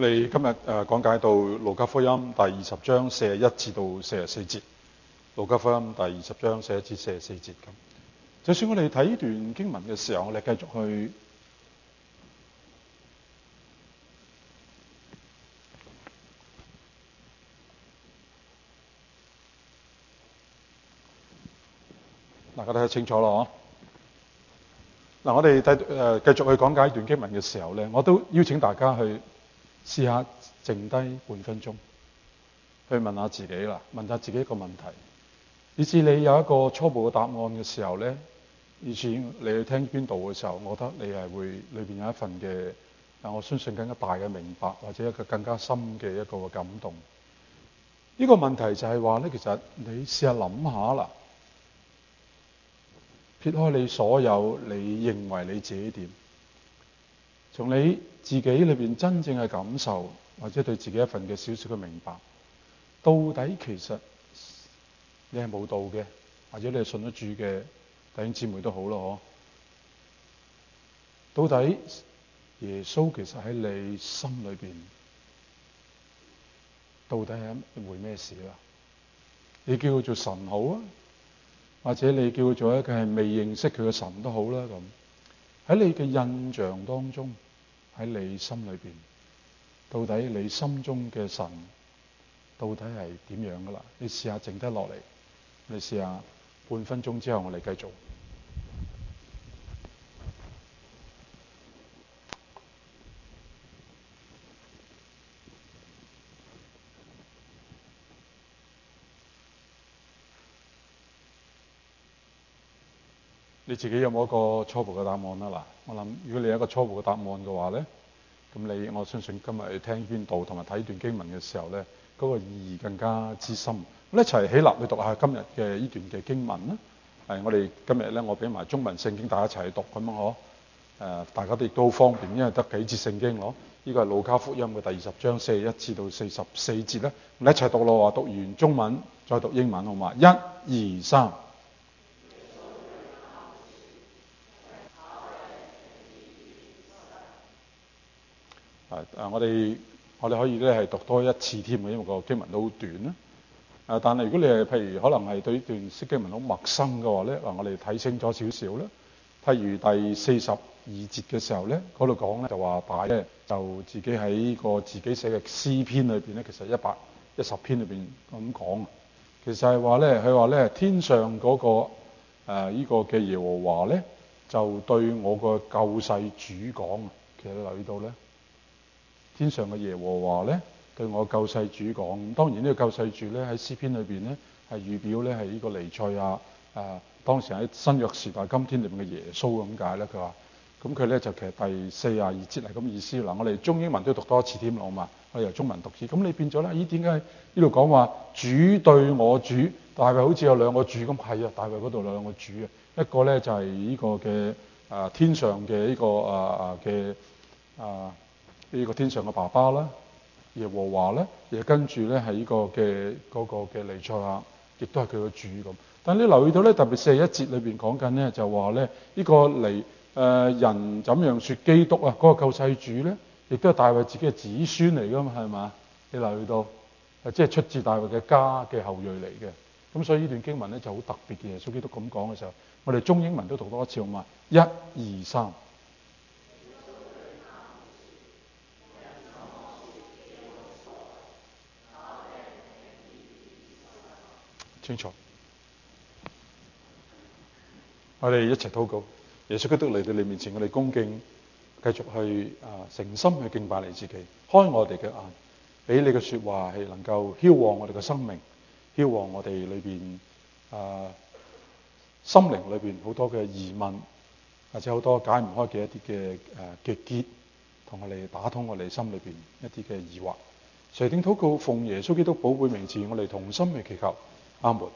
我哋今日講解到路加福音第20章41至到44節。路加福音第20章41至44節咁。就算我哋睇呢段經文嘅時候，我哋繼續去大家睇得清楚咯。嗱，我哋繼續去講解一段經文嘅時候咧，我都邀請大家去試下剩低半分鐘，去問下自己啦，問下自己一個問題。以至你有一個初步嘅答案嘅時候咧，以至你去聽邊度嘅時候，我覺得你係會裏邊有一份嘅，我相信更加大嘅明白，或者一個更加深嘅一個感動。呢個問題就係話咧，其實你試下諗下啦，撇開你所有你認為你自己點，從你自己裏邊真正嘅感受，或者對自己一份嘅少少嘅明白，到底其實你係冇道嘅，或者你係信得住嘅弟兄姊妹都好咯，到底耶穌其實喺你心裏邊，到底係一回咩事啦？你叫佢做神好啊，或者你叫佢做一個係未認識佢嘅神都好啦。咁喺你嘅印象當中，喺你心裏邊，到底你心中嘅神到底係點樣噶啦？你試下靜低落嚟，你試下半分鐘之後，我哋繼續。你自己有冇一個初步嘅答案啦？嗱，我諗如果你有一個初步嘅答案嘅話咧，咁我相信今日你聽邊度同埋睇段經文嘅時候咧，嗰個意義更加之深。咁一齊起立去讀下今日嘅呢段嘅經文啦。我哋今日咧，我俾埋中文聖經，大家一齊去讀咁樣大家都亦都好方便，因為得幾節聖經咯。呢個係路加福音嘅第20章41至到44節咧。我哋一齊讀咯，話讀完中文再讀英文好嘛？1、2、3。我哋可以咧係讀多一次添嘅，因為個經文都好短啦。但係如果你係譬如可能係對呢段經文好陌生嘅話咧，我哋睇清楚少少啦。譬如第42節嘅時候咧，嗰度講咧就話大咧就自己喺個自己寫嘅詩篇裏邊咧，其實110篇裏邊咁講。其實係話咧，佢話咧天上嗰個呢個嘅耶和華咧，就對我個救世主講。其實你留意到咧。天上嘅耶和華咧對我救世主講，當然呢個救世主咧喺詩篇裏邊咧係預表咧係呢個彌賽亞，當時喺新約時代今天裏邊嘅耶穌咁解咧。佢話咁佢咧就其實第42節係咁意思。嗱，我哋中英文都讀多一次添啦，好嘛？我哋由中文讀起。咁你變咗啦，咦？點解呢度講話主對我主？大衛好似有兩個主咁，係啊，大衛嗰度有兩個主啊，一個咧就係呢個嘅天上嘅呢個呢個天上嘅爸爸啦，耶和華咧，亦跟住咧係呢個嘅嗰個嘅彌賽亞，亦都係佢嘅主咁。但你留意到咧，特別41節裏邊講緊咧，就話咧呢個人怎樣說基督啊，嗰個救世主咧，亦都係大衛自己嘅子孫嚟噶嘛，係嘛？你留意到即係出自大衛嘅家嘅後裔嚟嘅。咁所以呢段經文咧就好特別嘅。耶穌基督咁講嘅時候，我哋中英文都讀多一次好嘛？1、2、3。清楚，我哋一齊禱告。耶穌基督嚟到你面前，我哋恭敬繼續去誠心去敬拜你自己，開我哋嘅眼，俾你嘅說話係能夠澆旺我哋嘅生命，澆旺我哋裏邊心靈裏邊好多嘅疑問，或者好多解唔開嘅一啲嘅結，同我哋打通我哋心裏邊一啲嘅疑惑。垂聽禱告，奉耶穌基督寶貝名字，我哋同心去祈求。阿門。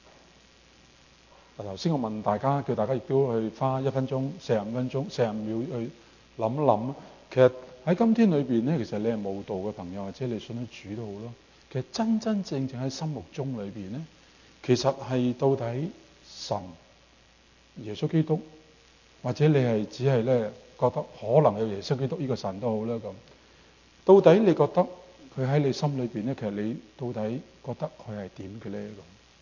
頭先我問大家，叫大家亦都去花1分鐘、45分鐘、45秒去諗一諗。其實喺今天裏邊咧，其實你係冇道嘅朋友，或者你信得主都好咯。其實真真正正喺心目中裏邊咧，其實係到底神、耶穌基督，或者你係只係咧覺得可能有耶穌基督呢個神都好啦咁。 到底你覺得佢喺你心裏邊咧？其實你到底覺得佢係點嘅咧？咁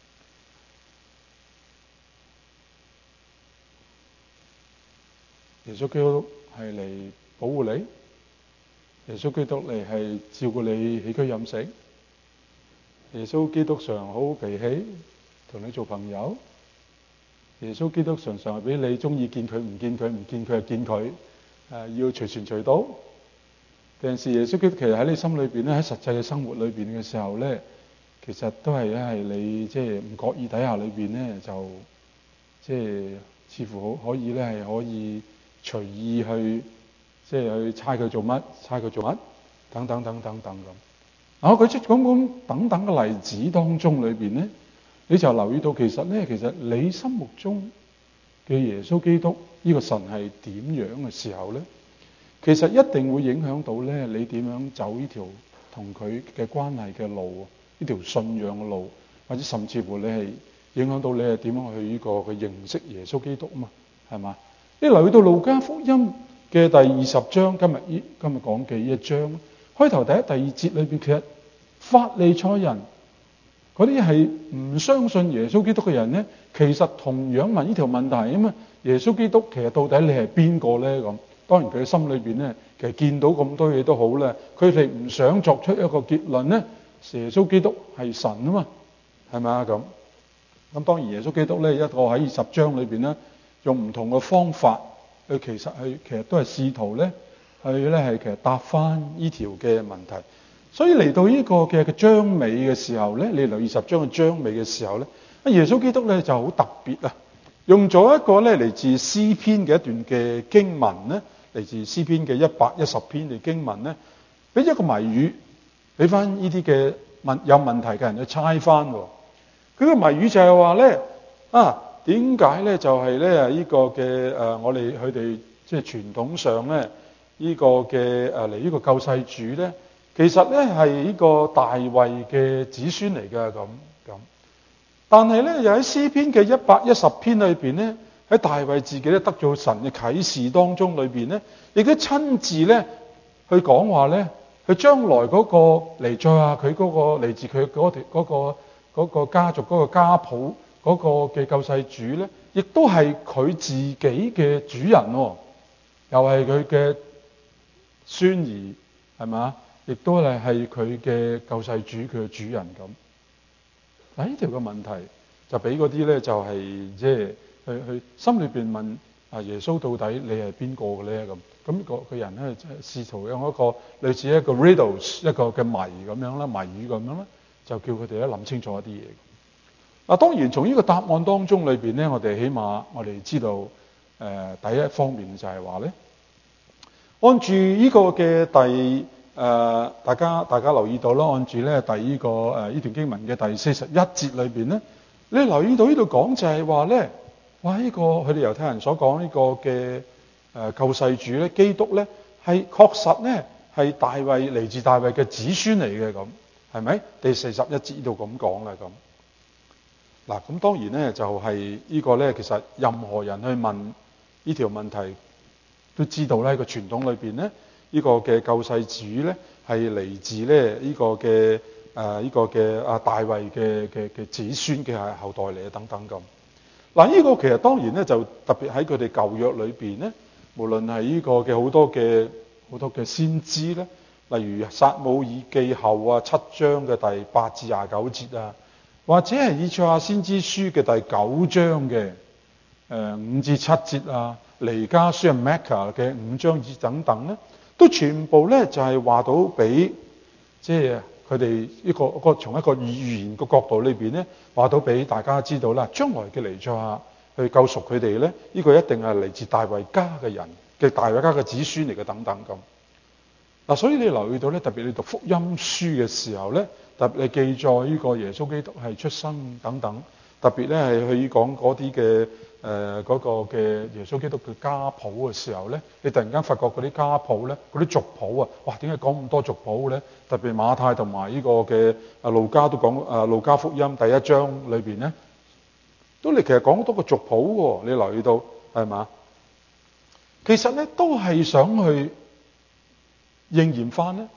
耶穌基督係嚟保護你，耶穌基督嚟係照顧你起居飲食，耶穌基督常好脾氣，同你做朋友，耶穌基督常常係俾你中意見佢，唔見佢，唔見佢就見佢，要隨傳隨到。定是耶穌基督其實喺你心裏邊咧，喺實際嘅生活裏邊嘅時候咧，其實都係你即係唔覺意底下裏邊咧，就即係似乎可以咧係可以隨意去即係去猜佢做乜，猜佢做乜，等等等等等咁。佢出咁等等嘅例子當中裏邊咧，你就留意到其實你心目中嘅耶穌基督呢個神係點樣嘅時候咧？其實一定會影響到咧，你點樣走呢條同佢嘅關係嘅路，呢條信仰嘅路，或者甚至乎你係影響到你係點樣去呢個去認識耶穌基督啊嘛，係嘛？你留意到路加福音嘅第20章，今日講嘅呢一章，開頭第一、第二節裏邊，其實法利賽人嗰啲係唔相信耶穌基督嘅人咧，其實同樣問呢條問題啊嘛，耶穌基督其實到底你係邊個咧咁？當然佢嘅心裏邊咧，其實見到咁多嘢都好咧，佢哋唔想作出一個結論咧，耶穌基督係神啊嘛，係咪啊咁？咁當然耶穌基督咧，一個喺20章裏邊咧，用唔同嘅方法去其實都係試圖咧去咧係其實答翻呢條嘅問題。所以嚟到呢個嘅章尾嘅時候咧，你留20章嘅章尾嘅時候咧，耶穌基督咧就好特別啊，用咗一個咧嚟自詩篇嘅一段嘅經文咧。嚟自詩篇嘅110篇嘅經文咧，俾一個謎語，俾翻呢啲嘅有問題嘅人去猜翻。佢個謎語就係話咧，點解咧就係咧呢個嘅我哋佢哋即係傳統上咧呢個嘅嚟呢個救世主咧，其實咧係呢個大衛嘅子孫嚟嘅咁。但係咧又喺詩篇嘅110篇裏邊咧。喺大衛自己咧得咗神嘅啟示當中裏邊咧，亦都親自咧去講話咧，佢將來嗰個彌賽亞佢嗰個嚟自佢嗰個家族嗰個家譜嗰個嘅救世主咧，亦都係佢自己嘅主人喎，又係佢嘅孫兒係嘛，亦都係佢嘅救世主，佢嘅主人咁。嗱呢條嘅問題就俾嗰啲咧就係即係。去心裏邊問耶穌到底你係邊個嘅咧咁個人咧試圖用一個類似一個 riddles 一個嘅謎咁樣啦，謎語咁樣啦，就叫佢哋咧諗清楚一啲嘢。嗱，當然從呢個答案當中裏邊咧，我哋起碼我哋知道第一方面就係話咧，按住呢個嘅大家留意到啦，按住咧呢段經文嘅第41節裏邊咧，你留意到呢度講就係話咧。哇！呢個佢哋猶太人所講呢個嘅救世主咧，基督咧係確實咧係大衛嚟自大衛嘅子孫嚟嘅咁，係咪？第41節呢度咁講啦咁。嗱，咁當然咧就係呢個咧，其實任何人去問呢條問題，都知道咧個傳統裏邊咧呢個嘅救世主咧係嚟自咧呢個嘅大衛嘅子孫嘅後代嚟等等咁。嗱，呢個其實當然咧就特別喺佢哋舊約裏邊咧，無論係呢個嘅好多嘅先知咧，例如撒母耳記後7章嘅第8至29節啊，或者係以賽亞先知書嘅第9章嘅5至7節啊，彌迦書 Micah 嘅5章節等等咧，都全部咧就係話到俾即係。佢哋呢個從一個預言嘅角度裏邊咧，話到俾大家知道啦，將來嘅彌賽亞去救贖佢哋咧，呢個一定係嚟自大衛家嘅人嘅大衛家嘅子孫嚟嘅等等咁。嗱，所以你留意到咧，特別你讀福音書嘅時候咧，特別你記載呢個耶穌基督係出生等等，特別咧係去講嗰啲嘅嗰個嘅耶穌基督嘅家譜嘅時候咧，你突然間發覺嗰啲家譜咧，嗰啲族譜啊，哇！點解講咁多族譜咧？特別馬太同埋呢個嘅路加都講路加福音第1章裏邊咧，都你其實講好多個族譜喎，你留意到係嘛？其實咧都係想去應驗翻咧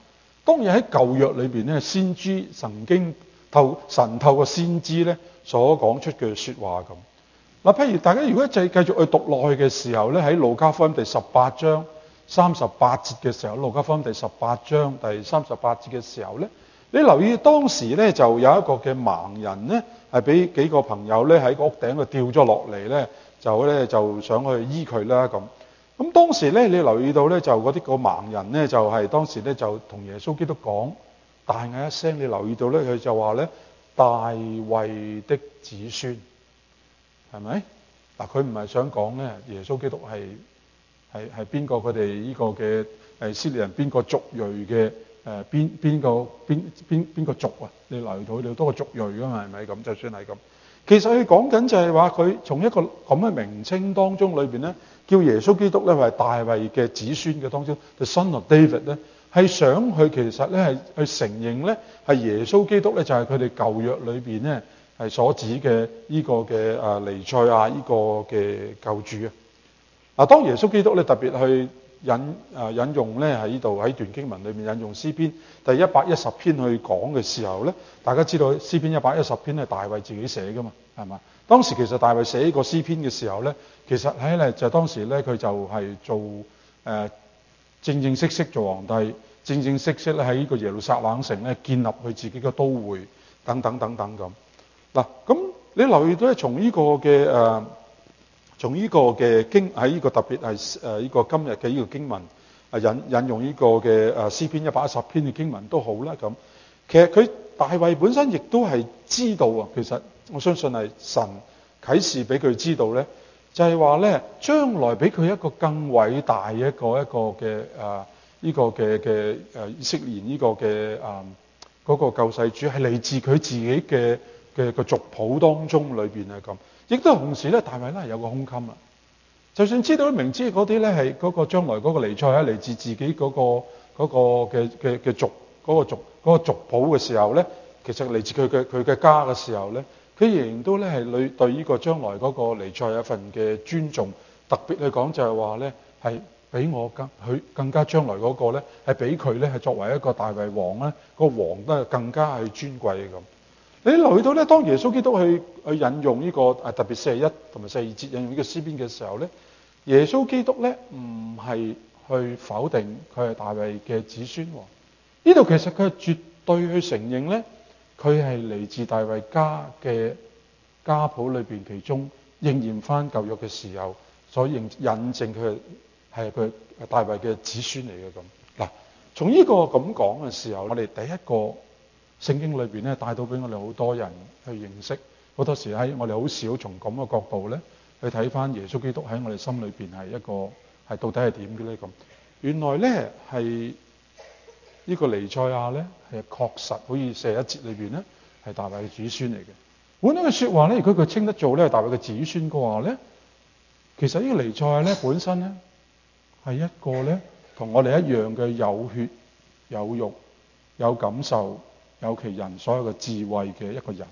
當然喺舊約裏邊咧，先知曾經神透過先知咧所講出嘅説話咁。嗱，譬如大家如果繼續去讀落去嘅時候咧，喺路加福音第18章38節嘅時候，路加福音第18章第38節嘅時候咧，你留意當時咧就有一個嘅盲人咧，係俾幾個朋友咧喺個屋頂度掉咗落嚟咧，就想去醫佢啦咁。咁當時咧，你留意到咧，就嗰啲個盲人咧，就係當時咧就同耶穌基督講，大嗌一聲，你留意到咧，佢就話咧，大衛的子孫，係咪？嗱，佢唔係想講咧，耶穌基督係邊個？佢哋呢個嘅以色列人邊個族裔嘅邊個族啊？你留意到佢哋多個族裔噶嘛？係咪咁？就算係咁，其實佢講緊就係話佢從一個咁嘅名稱當中裏邊咧，叫耶穌基督咧係大衛嘅子孫嘅當中 ，The Son of David 咧，係想去其實咧係去承認咧係耶穌基督咧就係佢哋舊約裏邊咧係所指嘅呢個嘅彌賽亞呢個嘅救主啊！嗱，當耶穌基督咧特別去引用咧喺呢度喺段經文裏面引用詩篇第110篇去講嘅時候咧，大家知道詩篇110篇係大衛自己寫噶嘛，係嘛？當時其實大衛寫呢個詩篇嘅時候咧，其實喺咧就當時咧佢就係做正式做皇帝，正式咧喺呢個耶路撒冷城咧建立佢自己嘅都會等等咁。嗱，咁你留意到咧，從呢個嘅經喺呢個特別係呢個今日嘅呢個經文引用呢個嘅詩篇110篇嘅經文都好啦咁。其實佢大衛本身亦都係知道啊，其實我相信係神啟示俾佢知道咧，就係話咧將來俾佢一個更偉大嘅一個嘅呢個嘅以色列呢個嘅嗰個救世主係嚟自佢自己嘅個族譜當中裏邊啊咁。亦都同時咧，大衛咧係有個胸襟啊！就算知道明知嗰啲咧係嗰個將來嗰個彌賽亞嚟自自己嗰個嘅族嗰個族譜嘅時候咧，其實嚟自佢嘅家嘅時候咧，佢仍然都咧係對呢個將來嗰個彌賽亞一份嘅尊重，特別去講就係話咧係比我更加將來嗰個咧係比佢咧係作為一個大衛王咧個王都係更加係尊貴嘅咁。你留意到咧，當耶穌基督去引用呢個特別41同埋42節引用呢個詩篇嘅時候咧，耶穌基督咧唔係去否定佢係大衛嘅子孫。呢度其實佢係絕對去承認咧，佢係嚟自大衛家嘅家譜裏邊其中應驗翻舊約嘅時候所引證佢係佢大衛嘅子孫嚟嘅咁。嗱，從呢個咁講嘅時候，我哋第一個聖經裏邊咧帶到俾我哋好多人去認識，好多時喺我哋好少從咁嘅角度咧去睇翻耶穌基督喺我哋心裏邊係一個係到底係點嘅咧咁。原來咧係呢個彌賽亞咧係確實好似41節裏邊咧係大衛嘅子孫嚟嘅。換一句説話咧，如果佢稱得做咧係大衛嘅子孫嘅話咧，其實呢個彌賽亞咧本身咧係一個咧同我哋一樣嘅有血有肉有感受有其人所有嘅智慧嘅一個人。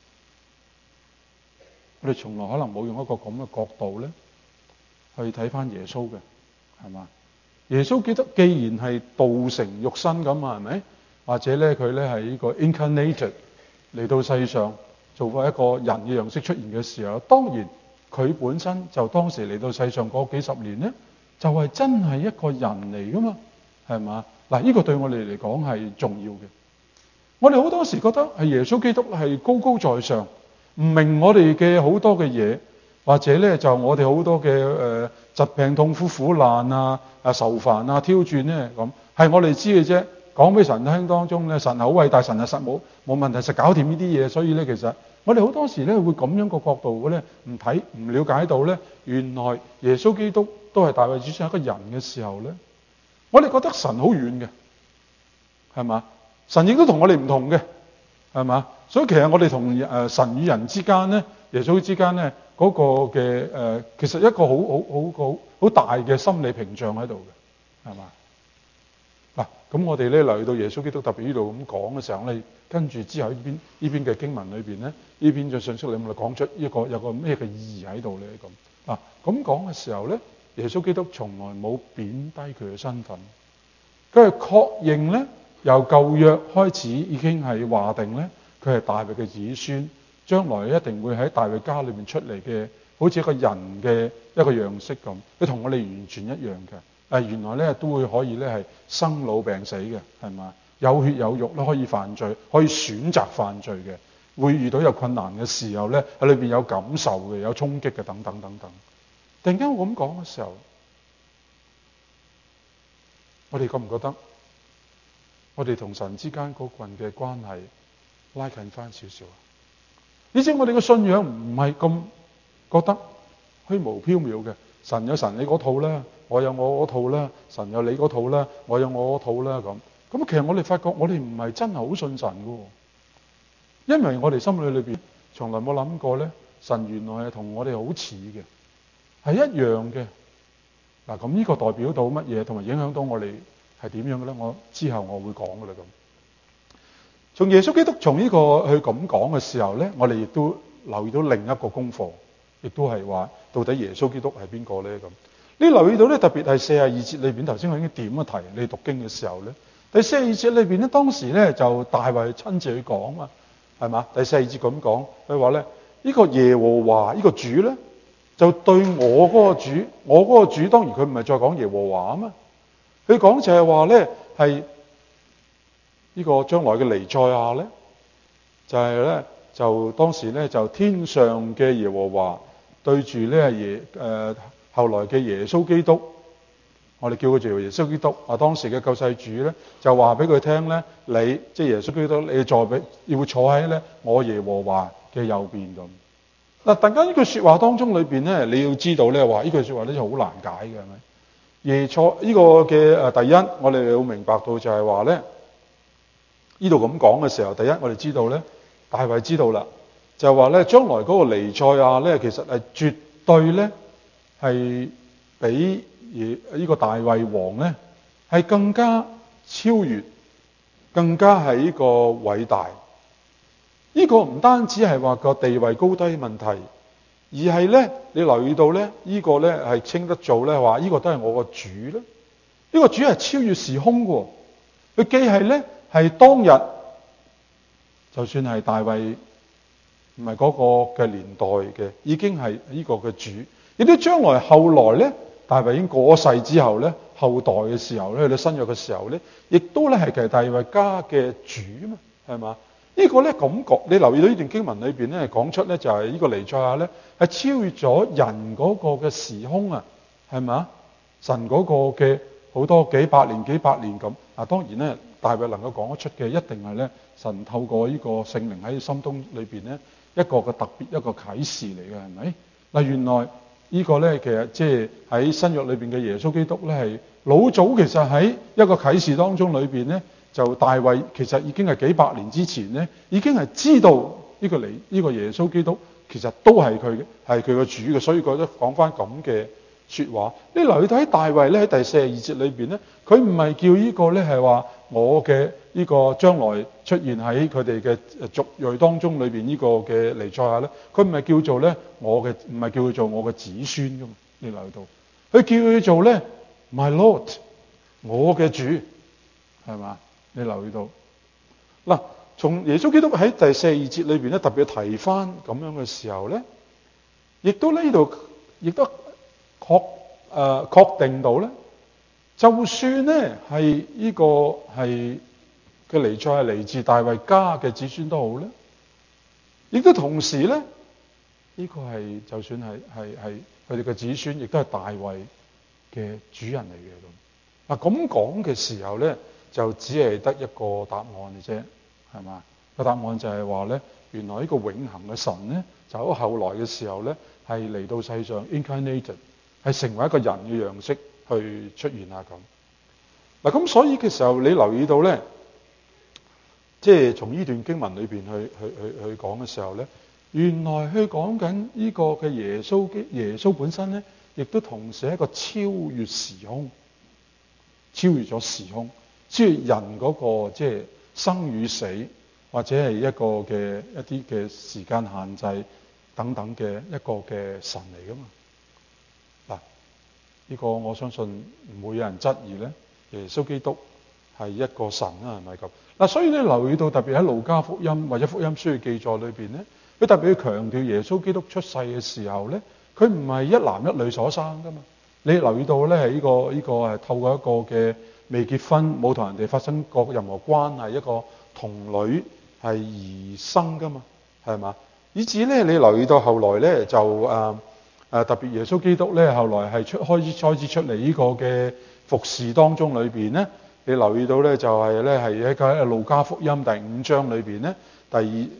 我哋從來可能冇用一個咁嘅角度咧去睇翻耶穌嘅，係嘛？耶穌基督既然係道成肉身咁啊，係咪？或者咧佢咧係呢個 incarnated 嚟到世上做過一個人嘅樣式出現嘅時候，當然佢本身就當時嚟到世上嗰幾十年咧，就係真係一個人嚟噶嘛，係嘛？嗱，呢個對我哋嚟講係重要嘅。我哋好多時覺得係耶穌基督係高高在上，唔明我哋嘅好多嘅嘢，或者咧就我哋好多嘅疾病痛苦苦難愁煩挑戰咧咁，係我哋知嘅啫。講俾神聽當中咧，神係好偉大，神係實冇問題，實搞掂呢啲嘢。所以咧，其實我哋好多時咧會咁樣個角度咧唔睇唔了解到咧，原來耶穌基督都係大衛子孫一個人嘅時候咧，我哋覺得神好遠嘅，係嘛？神亦都同我哋唔同嘅，係嘛？所以其實我哋同神與人之間咧，耶穌之間咧嗰個嘅其實一個好大嘅心理屏障喺度嘅，係嘛？嗱，咁我哋咧嚟到耶穌基督特別呢度咁講嘅時候咧，跟住之後呢邊嘅經文裏邊咧，呢邊嘅信息裏面講出有個咩嘅意義喺度咧咁。嗱，咁講嘅時候咧，耶穌基督從來冇貶低佢嘅身份，佢係確認咧由舊約開始已經係話定咧，佢係大衛嘅子孫，將來一定會喺大衛家裏面出嚟嘅，好似一個人嘅一個樣式咁。佢同我哋完全一樣嘅。原來咧都會可以咧係生老病死嘅，係嘛？有血有肉咧，可以犯罪，可以選擇犯罪嘅，會遇到有困難嘅時候咧，喺裏邊有感受嘅，有衝擊嘅，等等等等。突然間我咁講嘅時候，我哋覺唔覺得我哋同神之間嗰份嘅關係拉近翻少少啊？而且我哋嘅信仰唔係咁覺得虛無縹緲嘅，神有神你嗰套啦，我有我嗰套啦，神有你嗰套啦，我有我嗰套啦咁。咁其實我哋發覺我哋唔係真係好信神㗎，因為我哋心裏邊從來冇諗過咧，神原來係同我哋好似嘅，係一樣嘅。嗱，咁呢個代表到乜嘢，同埋影響到我哋係點樣嘅咧？我之後我會講㗎啦咁。從耶穌基督從呢個去咁講嘅時候咧，我哋亦都留意到另一個功課，亦都係話到底耶穌基督係邊個咧咁？你留意到咧，特別係42節裏邊，頭先我已經點咗題，你讀經嘅時候咧，第42節裏邊咧，當時咧就大衛親自去講嘛，係嘛？第42節咁講，佢話咧呢個耶和華呢個主咧，就對我嗰個主，我嗰個主當然佢唔係再講耶和華啊嘛，佢講就係話咧係呢個將來嘅彌賽亞咧，就係咧就當時咧就天上嘅耶和華對住咧後來嘅耶穌基督，我哋叫佢做耶穌基督啊。當時嘅救世主咧就話俾佢聽咧，你即係耶穌基督，你要坐喺咧我耶和華嘅右邊咁。嗱，突然間呢句説話當中裏邊咧，你要知道咧話呢句説話咧就好難解嘅，係咪？耶錯呢個嘅第一，我哋要明白到就係話咧，呢度咁講嘅時候，第一我哋知道咧，大衛知道啦，就係話咧將來嗰個彌賽亞咧，其實係絕對咧係比呢個大衛王咧係更加超越，更加係呢個偉大。呢個唔單止係話個地位高低問題，而係咧你留意到咧呢個咧係稱得做咧話呢個都係我個主咧。呢個主係超越時空嘅，佢既係咧係當日就算係大衛唔係嗰個嘅年代嘅，已經係呢個嘅主，亦都將來後來咧大衛已經過咗世之後咧，後代嘅時候咧，去到新約嘅時候咧，亦都咧係其實大衛家嘅主嘛，係嘛？呢個咧感覺，你留意到呢段經文裏邊咧，講出咧就係呢個彌賽亞咧係超越咗人嗰個嘅時空啊，係咪？神嗰個嘅好多幾百年咁啊，當然咧大衛能夠講得出嘅，一定係咧神透過呢個聖靈喺心中裏邊咧一個嘅特別一個啟示嚟嘅，係咪？嗱，原來呢個咧其實即係喺新約裏邊嘅耶穌基督咧係老早其實喺一個啟示當中裏邊咧。就大衛其實已經係幾百年之前咧，已經係知道呢個耶穌基督其實都係佢嘅主嘅，所以覺得講翻咁嘅説話。你留意睇大衛咧喺第42節裏邊咧，佢唔係叫呢個咧係話我嘅呢個將來出現喺佢哋嘅族裔當中裏邊呢個嘅彌賽亞咧，佢唔係叫做咧唔係叫佢做我嘅子孫噶嘛。你留意到，佢叫佢做咧 My Lord， 我嘅主，係嘛？你留意到嗱，從耶穌基督喺第42節裏邊咧，特別提翻咁樣嘅時候咧，亦都呢度亦都確定到咧，就算咧係呢個係嘅彌賽係嚟自大衛家嘅子孫都好咧，亦都同時咧呢個係就算係佢哋嘅子孫，亦都係大衛嘅主人嚟嘅咁。嗱咁講嘅時候咧，就只係得一個答案嘅啫，係嘛？個答案就係話咧，原來呢個永恆嘅神咧，就喺後來嘅時候咧，係嚟到世上 incarnated， 係成為一個人嘅樣式去出現啊咁。嗱咁所以嘅時候，你留意到咧，即係從呢段經文裏邊去講嘅時候咧，原來佢講緊呢個嘅耶穌本身咧，亦都同時係一個超越時空，超越咗時空。超越人嗰個即係生與死，或者係一個嘅一啲嘅時間限制等等嘅一個嘅神嚟噶嘛？嗱，呢個我相信唔會有人質疑咧。耶穌基督係一個神啦，係咪咁？嗱，所以咧留意到特別喺路加福音或者福音書嘅記載裏邊咧，佢特別要強調耶穌基督出世嘅時候咧，佢唔係一男一女所生噶嘛。你留意到咧係呢個係透過一個嘅未結婚冇同人哋發生過任何關係一個童女係而生噶嘛，係嘛？以至咧你留意到後來咧就特別耶穌基督咧後來係開始出嚟呢個嘅服侍當中裏邊咧，你留意到咧就係咧係一個路加福音第5章裏邊咧第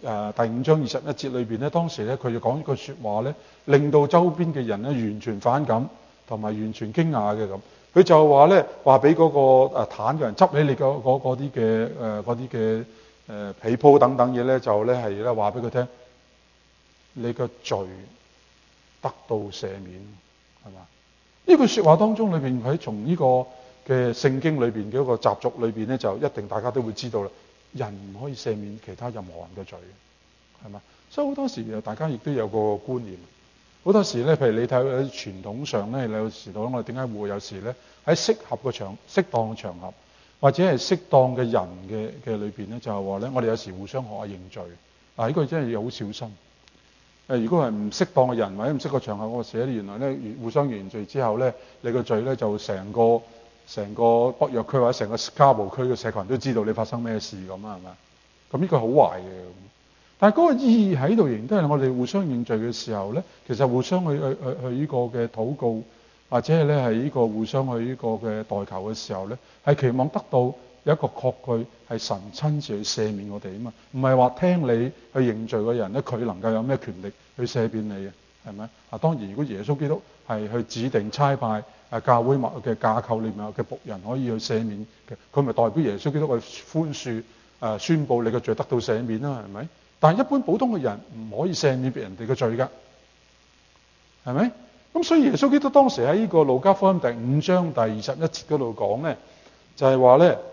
5章21節裏邊咧，當時咧佢就講一句説話咧，令到周邊嘅人咧完全反感同埋完全驚訝嘅咁。佢就話咧話俾嗰個癱嘅人執起你嗰啲嘅被鋪等等嘢咧，就咧係咧話俾佢聽，你個罪得到赦免，係嘛？呢句説話當中裏邊，喺從呢個嘅聖經裏邊嘅一個習俗裏邊咧，就一定大家都會知道啦。人唔可以赦免其他任何人嘅罪，係嘛？所以好多時大家亦都有個觀念，好多時咧，譬如你睇喺傳統上咧，你有時到我哋點解會有時咧喺適當嘅場合，或者係適當嘅人嘅裏邊咧，就係話咧，我哋有時互相學下認罪。嗱，呢個真係要好小心。如果係唔適當嘅人或者唔適當嘅場合，我寫原來咧互相認罪之後咧，你個罪咧就成個北約區或者成個加步區嘅社群都知道你發生咩事咁啊，係咪？咁呢個好壞嘅。但係嗰個意義喺度，仍然都係我哋互相認罪嘅時候咧，其實互相去呢個嘅禱告，或者係咧係呢個互相去呢個嘅代求嘅時候咧，係期望得到有一個確據係神親自去赦免我哋啊嘛，唔係話聽你去認罪嘅人咧，佢能夠有咩權力去赦免你嘅，係咪？當然如果耶穌基督係去指定差派教會嘅架構裏面嘅僕人可以去赦免嘅，佢咪代表耶穌基督去寬恕宣佈你嘅罪得到赦免啦，係咪？但係一般普通嘅人唔可以赦免別人哋嘅罪㗎，係咪？咁所以耶穌基督當時喺呢個路加福音第5章第21節嗰度講咧，就係話咧，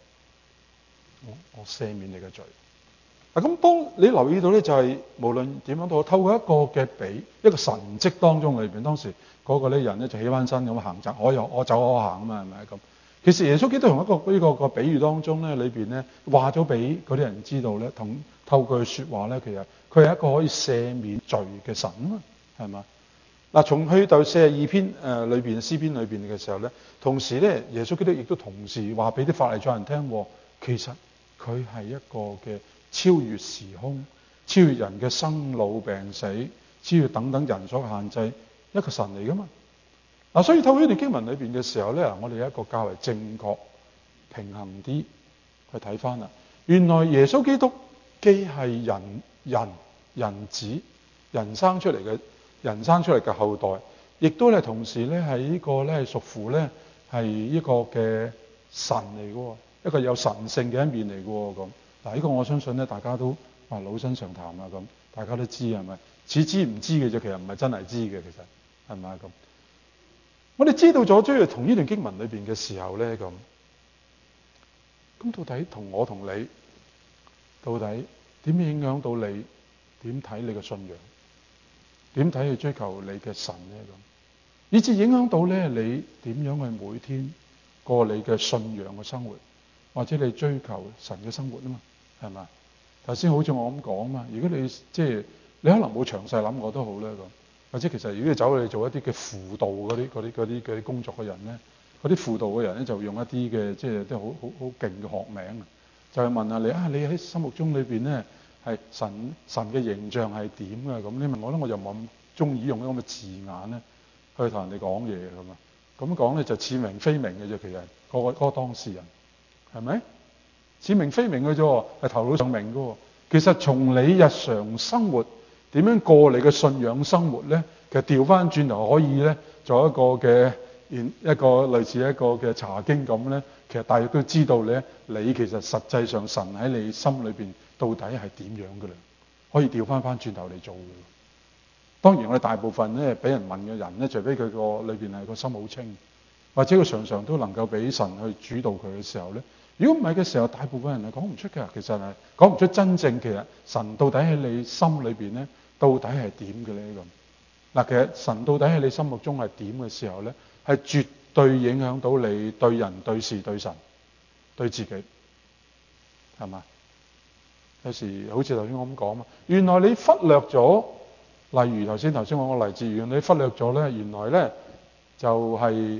我赦免你嘅罪。咁當你留意到咧，就係無論點樣都好，透過一個嘅一個神蹟當中裏邊，當時嗰個咧人咧就起翻身咁行走，我走我行啊嘛，係咪咁？其實耶穌基督同一個比喻當中咧，裏邊咧話咗俾嗰啲人知道咧，透過説話咧，其實佢係一個可以赦免罪嘅神啊，係嘛？嗱，從去到42篇裏邊詩篇裏邊嘅時候咧，同時咧耶穌基督亦都同時話俾啲法利賽人聽，其實佢係一個嘅超越時空、超越人嘅生老病死、超越等等人所限制一個神嚟噶嘛。嗱，所以透過呢段經文裏邊嘅時候咧，我哋有一個較為正確、平衡啲去睇翻啦。原來耶穌基督既係人子，人生出嚟嘅後代，亦都咧同時咧係呢個咧屬乎咧係呢個嘅神嚟嘅喎，一個有神性嘅一面嚟嘅喎咁。嗱，呢個我相信咧大家都老生常談啦咁，大家都知係咪？似知唔知嘅啫，其實唔係真係知嘅，其實係咪咁？我哋知道咗，即係同呢段經文裏邊嘅時候咧咁到底同我同你，到底點影響到你？點睇你嘅信仰？點睇去追求你嘅神咧咁？以至影響到咧你點樣去每天過你嘅信仰嘅生活，或者你追求神嘅生活啊嘛？係咪？頭先好似我咁講嘛，如果你你可能冇詳細諗過都好啦咁。或者其實如果你走去做一啲嘅輔導嗰啲工作嘅人咧，嗰啲輔導嘅人咧就用一啲嘅啲好勁嘅學名，就係問下你你喺心目中裏邊咧係神嘅形象係點嘅咁？你問我咧，我就冇咁中意用啲咁嘅字眼咧去同人哋講嘢咁啊。咁講咧就似明非明嘅啫，其實嗰個當事人係咪似明非明嘅啫？係頭腦上明嘅喎。其實從你日常生活點樣過你嘅信仰生活咧？其實調翻轉頭可以咧，做一個類似一個嘅查經咁咧。其實大家都知道咧，你其實實際上神喺你心裏邊到底係點樣嘅啦？可以調翻轉頭嚟做嘅。當然我哋大部分咧俾人問嘅人咧，除非佢個裏邊係個心好清，或者佢常常都能夠俾神去主導佢嘅時候咧。如果唔係嘅時候，大部分人係講唔出嘅。其實係講唔出真正其實神到底喺你心裏邊咧，到底係點嘅咧咁。嗱，其實神到底喺你心目中係點嘅時候咧，係絕對影響到你對人對事對神。 對自己，係嘛？有時好似頭先我咁講嘛，原來你忽略咗，例如頭先我個例子，原來你忽略咗咧，原來咧就係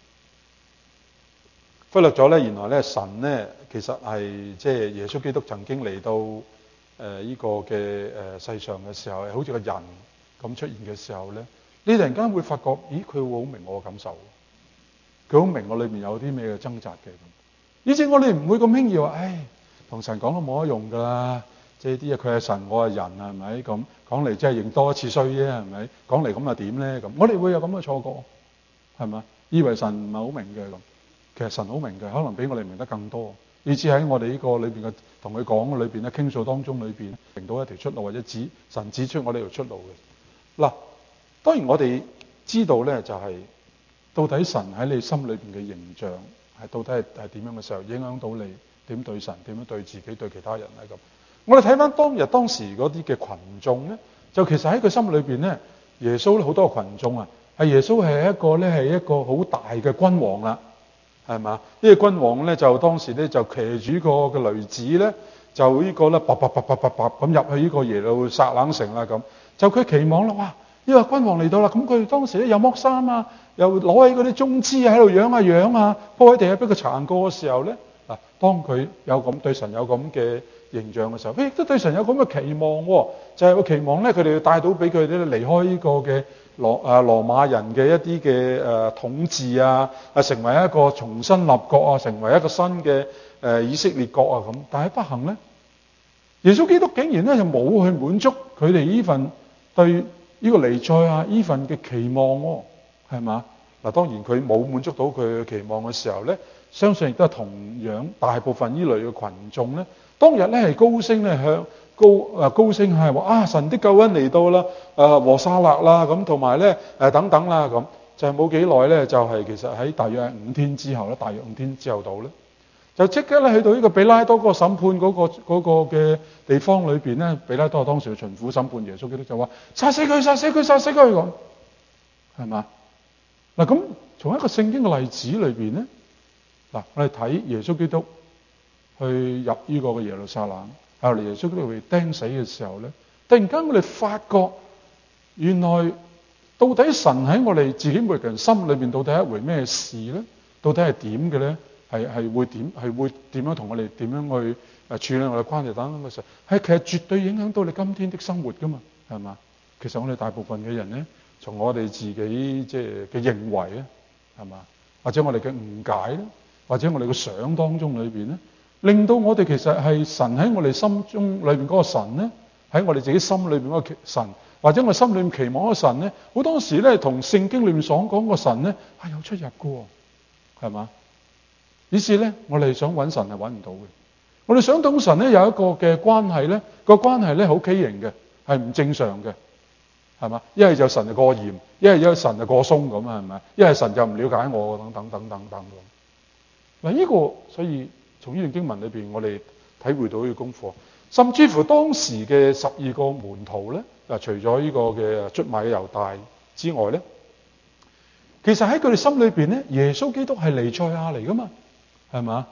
忽略咗咧，原來咧神咧其實係即係耶穌基督曾經嚟到呢個嘅世上嘅時候，係好似個人咁出現嘅時候咧，你突然間會發覺，咦，佢會好明我嘅感受，佢好明我裏面有啲咩嘅掙扎嘅咁，以至我哋唔會咁輕易話，唉，同神講都冇得用㗎啦，即係啲嘢佢係神，我係人啊，係咪咁講嚟？即係認多一次衰啫，係咪講嚟咁又點咧？咁我哋會有咁嘅錯覺，係咪？以為神唔係好明嘅咁，其實神好明嘅，可能比我哋明得更多，以至喺我哋呢個裏邊嘅同佢講嘅裏邊咧，傾訴當中裏邊，明到一條出路，或者神指出我呢條出路嘅。嗱，當然我哋知道咧，就係到底神喺你心裏邊嘅形象係到底係點樣嘅時候，影響到你點對神，點樣對自己，對其他人咧咁。我哋睇翻當時嗰啲嘅群眾咧，就其實喺佢心裏邊咧，耶穌咧好多個群眾啊，係耶穌係一個好大嘅君王啦，係嘛？呢個君王咧就當時咧就騎住個嘅驢子咧，就呢個咧叭咁入去呢個耶路撒冷城啦咁，就佢期望啦，哇！呢個君王嚟到啦，咁佢哋當時咧又剝衫啊，又攞起嗰啲棕枝喺度揚啊揚啊，鋪喺地下俾佢行過嘅時候咧，嗱，當佢有咁對神有咁嘅形象嘅時候，佢亦都對神有咁嘅期望喎，就係個期望咧，佢哋要帶到俾佢哋離開呢個嘅羅馬人嘅一啲嘅統治啊，成為一個重新立國啊，成為一個新嘅以色列國啊咁。但係不幸咧，耶穌基督竟然咧就冇去滿足佢哋呢份對呢個彌賽亞呢份嘅期望喎，係嘛？嗱，當然佢冇滿足到佢嘅期望嘅時候咧，相信亦都係同樣大部分呢類嘅群眾咧，當日咧係高聲咧向高聲係話啊，神的救恩嚟到啦，和散那啦咁，同埋咧等等啦咁，就係冇幾耐咧，就係其實喺大約係5天之後咧，大約5天之後到咧，就即刻咧去到呢個彼拉多嗰個審判嗰個嘅地方裏邊咧，彼拉多當時嘅巡撫審判耶穌基督就話殺死佢咁，係嘛？嗱，咁從一個聖經嘅例子裏邊咧，嗱，我哋睇耶穌基督去入呢個嘅耶路撒冷，後嚟耶穌基督被釘死嘅時候咧，突然間我哋發覺原來到底神喺我哋自己每個人心裏邊到底係一回咩事咧？到底係點嘅咧？係會點樣同我哋點樣去處理我哋關係等等嘅時候，係其實絕對影響到你今天的生活噶嘛，係嘛？其實我哋大部分嘅人咧，從我哋自己即係嘅認為咧，係嘛？或者我哋嘅誤解咧，或者我哋嘅想當中裏邊咧，令到我哋其實係神喺我哋心中裏邊嗰個神咧，喺我哋自己心裏邊嗰個神，或者我哋心裏面期望嗰個神咧，好多時咧同聖經裏面所講個神咧係有出入嘅，係嘛？於是咧，我哋想揾神係揾唔到嘅。我哋想同神咧有一個嘅關係咧，個關係咧好畸形嘅，係唔正常嘅，係嘛？一係就神就過嚴，一係神就過鬆咁啊，係咪？一係神就唔了解我等等咁。嗱，呢個所以從呢段經文裏邊，我哋體會到呢個功課，甚至乎當時嘅12個門徒咧，除咗呢個嘅出賣嘅猶大之外咧，其實喺佢哋心裏邊咧，耶穌基督係彌賽亞嚟噶嘛。係嘛？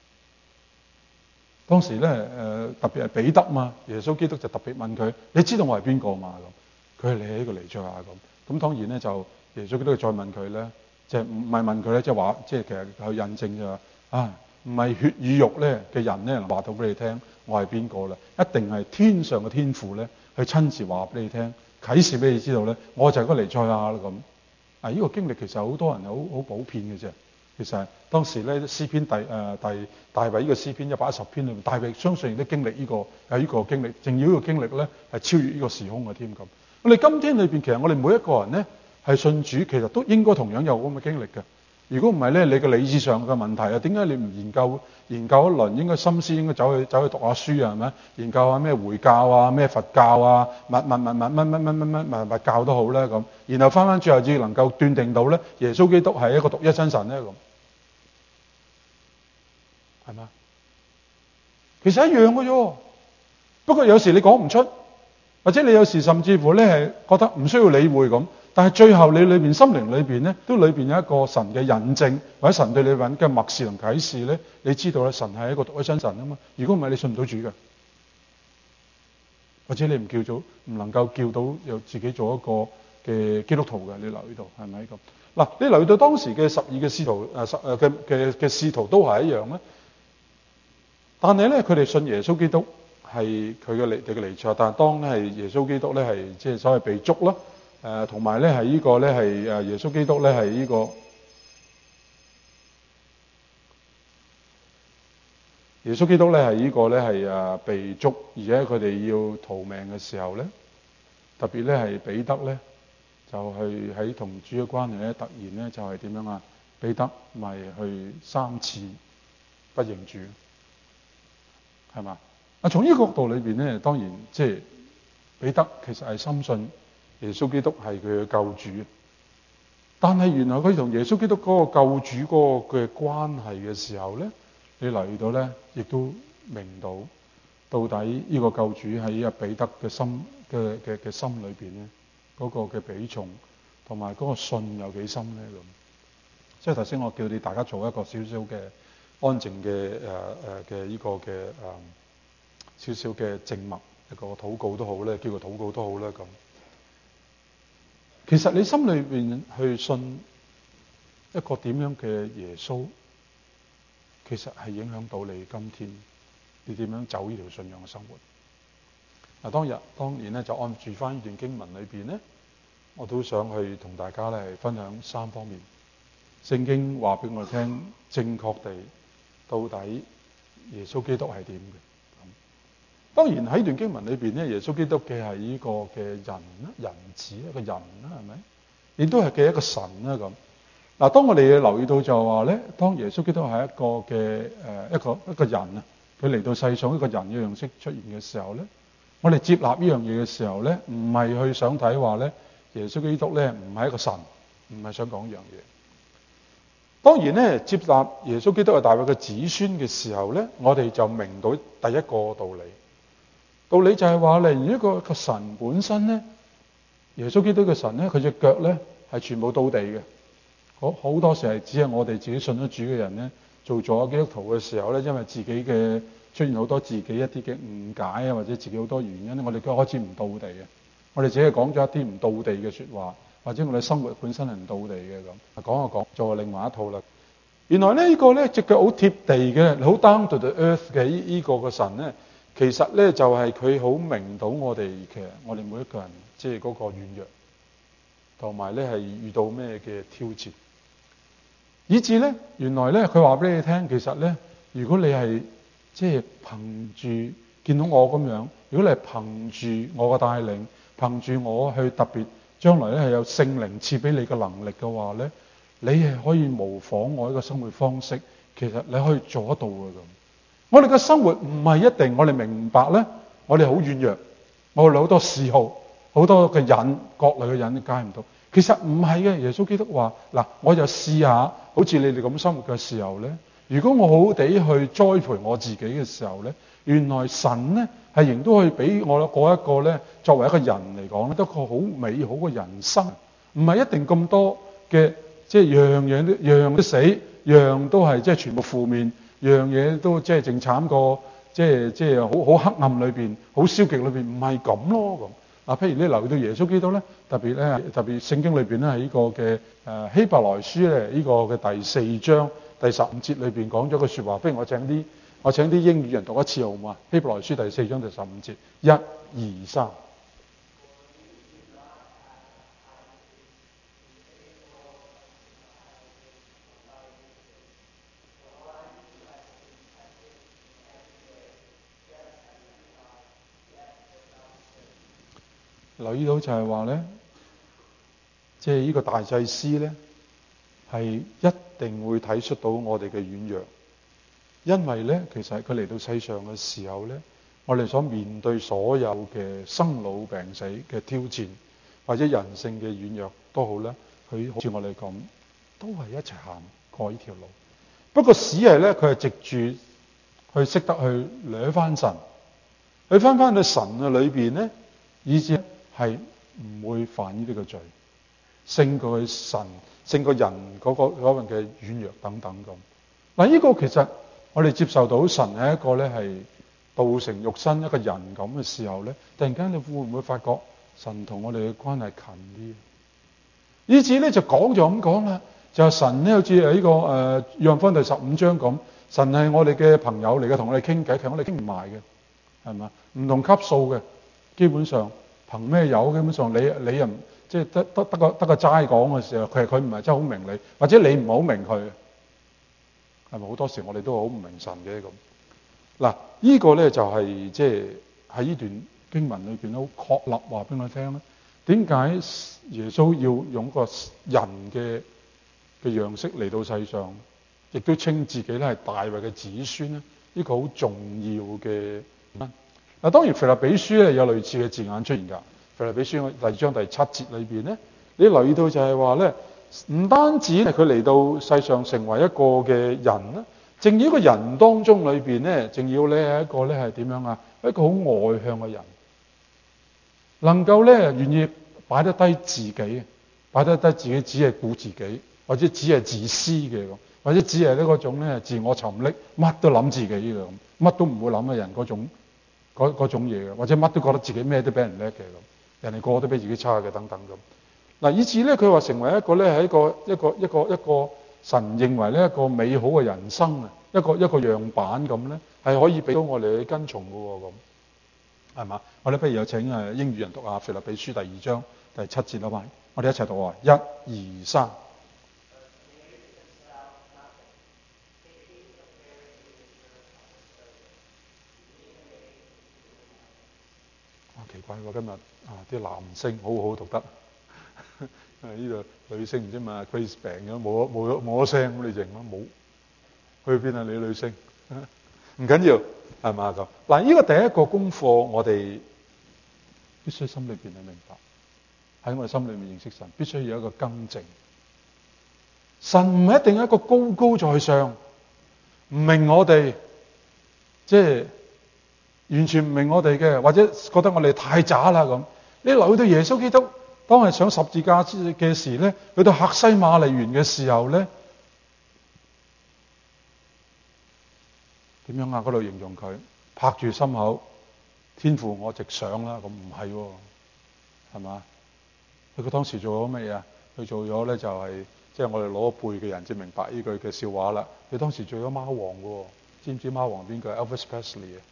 當時咧，特別係彼得嘛，耶穌基督就特別問佢：你知道我係邊個嘛？咁佢係你係一個彌賽亞咁。咁當然咧，就耶穌基督再問佢咧，即係唔係問佢咧，即係話，即係其實去印證就話啊，唔係血與肉咧嘅人咧話到俾你聽，我係邊個啦？一定係天上嘅天父咧，去親自話俾你聽，啟示俾你知道咧，我就係個彌賽亞啦咁。啊，呢個經歷其實好多人好普遍嘅啫。其實當時咧詩篇大衛呢個詩篇110篇裏面，大衛相信亦都經歷呢個經歷，仲要呢個經歷咧係超越呢個時空嘅添咁。我哋今天裏邊，其實我哋每一個人咧係信主，其實都應該同樣有咁嘅經歷嘅。如果唔係咧，你嘅理智上嘅問題啊，點解你唔研究一輪？應該心思應該走去讀下書啊，係咪？研究下咩回教啊，咩佛教啊，乜教都好咧咁。然後翻最後至能夠斷定到咧，耶穌基督係一個獨一真神咧咁。係嘛？其實一樣嘅啫，不過有時你講唔出， 或者你有時甚至乎咧係覺得唔需要理會咁，但係最後你裏邊心靈裏邊咧，都裏邊有一個神嘅印證，或者神對你揾嘅默示同啟示咧，你知道咧神係一個獨一真神啊嘛。如果唔係，你信唔到主嘅，或者你唔能夠叫到有自己做一個嘅基督徒嘅，你留喺度係咪咁？嗱，你留意到當時嘅12嘅使徒嘅使徒都係一樣咧，但係咧佢哋信耶穌基督係佢嘅彌賽亞，但係當咧係耶穌基督咧係即係所謂被捉啦，同埋咧係呢個咧係耶穌基督咧係呢個耶穌基督咧係呢個咧係被捉，而且佢哋要逃命嘅時候咧，特別咧係彼得咧就去喺同主嘅關係咧，突然咧就係點樣啊？彼得咪去3次不認主，係嘛？從呢個角度裏邊咧，當然即係彼得其實係深信耶穌基督係佢嘅救主，但係原來佢同耶穌基督嗰個救主嗰個嘅關係嘅時候咧，你留意到咧，亦都明到到底呢個救主喺彼得嘅心嘅心裏邊咧，嗰個嘅比重同埋嗰個信有幾深咧咁。所以頭先我叫你大家做一個少少嘅安靜嘅呢個嘅少少嘅靜默，一個禱告都好咧，叫個禱告都好咧咁。其實你心裏邊去信一個點樣嘅耶穌，其實係影響到你今天你點樣走呢條信仰嘅生活。當然咧就按住翻呢段經文裏邊咧，我都想去同大家咧分享3方面。聖經話俾我哋聽，正確地到底耶穌基督係點嘅。當然喺段經文裏邊咧，耶穌基督嘅係呢個嘅人子一個人啦，係咪？亦都係嘅一個神啦咁。嗱，當我哋留意到就話咧，當耶穌基督係一個嘅一個人啊，佢嚟到世上一個人嘅樣式出現嘅時候咧，我哋接納呢樣嘢嘅時候咧，唔係去想睇話咧，耶穌基督咧唔係一個神，唔係想講呢樣嘢。當然咧，接納耶穌基督係大衛嘅子孫嘅時候咧，我哋就明到第一個道理。道理就係話，例如一個神本身咧，耶穌基督嘅神咧，佢隻腳咧係全部到地嘅。好多時係只係我哋自己信咗主嘅人咧，做咗基督徒嘅時候咧，因為自己嘅出現好多自己一啲嘅誤解啊，或者自己好多原因咧，我哋都開始唔到地嘅。我哋只係講咗一啲唔到地嘅說話，或者我哋生活本身係唔到地嘅咁。講做另外一套啦。原來呢個咧隻腳好貼地嘅，好 down to the earth 嘅呢個嘅神咧，其實咧就係佢好明到我哋其實我哋每一個人即係嗰個軟弱，同埋咧係遇到咩嘅挑戰。以至咧，原來咧，佢話俾你聽，其實咧，如果你係即係憑住見到我咁樣，如果你係憑住我嘅帶領，憑住我去特別將來咧係有聖靈賜俾你嘅能力嘅話咧，你係可以模仿我一個生活方式，其實你可以做得到嘅咁。我哋嘅生活唔係一定，我哋明白咧，我哋好軟弱，我哋好多嗜好，好多嘅癮，各類嘅癮你戒唔到。其實唔係嘅，耶穌基督話：嗱，我就試下，好似你哋咁生活嘅時候咧，如果我好好地去栽培我自己嘅時候咧，原來神咧係仍都可以俾我嗰一個咧，作為一個人嚟講咧，得個好美好嘅人生，唔係一定咁多嘅，即係樣樣都死，樣都係即係全部負面，樣嘢都即係淨慘過，即係好黑暗裏邊，好消極裏邊，唔係咁咯咁。嗱，譬如你留意到耶穌基督咧，特別聖經裏邊咧係呢個嘅希伯來書咧呢個嘅第4章第15節裏邊講咗句説話，不如我請啲英語人讀一次好嘛？希伯來書第4章第15節，1、2、3。留意到就係話咧，即係呢個大祭司咧，係一定會體恤到我哋嘅軟弱，因為咧，其實佢嚟到世上嘅時候咧，我哋所面對所有嘅生老病死嘅挑戰，或者人性嘅軟弱都好啦，佢好似我哋咁，都係一齊行過呢條路。不過只係咧，佢係藉住去識得去掠翻神，去翻去神嘅裏邊咧。 以致係唔會犯呢啲嘅罪，勝過神，勝過人嗰份嘅軟弱等等咁。嗱，呢個其實我哋接受到神係一個咧係道成肉身一個人咁嘅時候咧，突然間你會唔會發覺神同我哋嘅關係近啲？以至咧就講就咁講啦，就係神咧好似喺呢個約翰福音第15章咁，神係我哋嘅朋友嚟嘅，同我哋傾偈，其實我哋傾唔埋嘅，係嘛？唔同級數嘅，基本上憑咩有？基本上你又唔即係得個齋講嘅時候，佢唔係真係好明你，或者你唔係好明佢，係咪？好多時我哋都好唔明神嘅咁。嗱，呢個咧就係即係喺呢段經文裏邊都好確立話俾我聽咧。點解耶穌要用個人嘅樣式嚟到世上，亦都稱自己咧係大衛嘅子孫咧？呢個好重要嘅。嗱，當然腓立比書咧有類似嘅字眼出現㗎。腓立比書第2章第7節裏邊咧，你留意到就係話咧，唔單止係佢嚟到世上成為一個嘅人啦，正要一個人當中裏邊咧，正要咧係一個咧係點樣啊？一個好外向嘅人。能夠咧願意擺得低自己，擺得低自己只係顧自己，或者只係自私嘅咁，或者只係呢嗰種咧自我沉溺，乜都諗自己嘅咁，乜都唔會諗嘅人嗰種嘢嘅，或者乜都覺得自己咩都比人叻嘅咁，人哋個個都比自己差嘅等等咁。嗱，以至咧佢話成為一個咧係一個神認為呢一個美好嘅人生啊，一個樣板咁咧，係可以俾到我哋去跟從嘅喎咁。係嘛？我哋不如有請英語人讀下腓立比書第2章第7節啦嘛。我哋一齊讀啊！1、2、3。奇怪喎，今日啲男性好好讀得，呢度女性唔知嘛 Grace 病咗，冇咗聲咁，你靜啦，冇去邊啊？你女性唔緊要，係嘛咁？嗱，呢個第一個功課，我哋必須心裏邊去明白，喺我哋心裏面認識神，必須要有一個更正。神唔一定係一個高高在上，唔明我哋，即係完全唔明我哋嘅，或者覺得我哋太渣啦咁。你留意到耶穌基督當係上十字架嘅時咧，去到客西馬尼園嘅時候咧，點樣啊？嗰度形容佢拍住心口，天父我直上啦，咁唔係喎，係嘛？佢當時做咗乜嘢啊？佢做咗咧就係即係我哋攞背嘅人先明白呢句嘅笑話啦。佢當時做咗貓王嘅，知唔知貓王邊個？Elvis Presley 啊？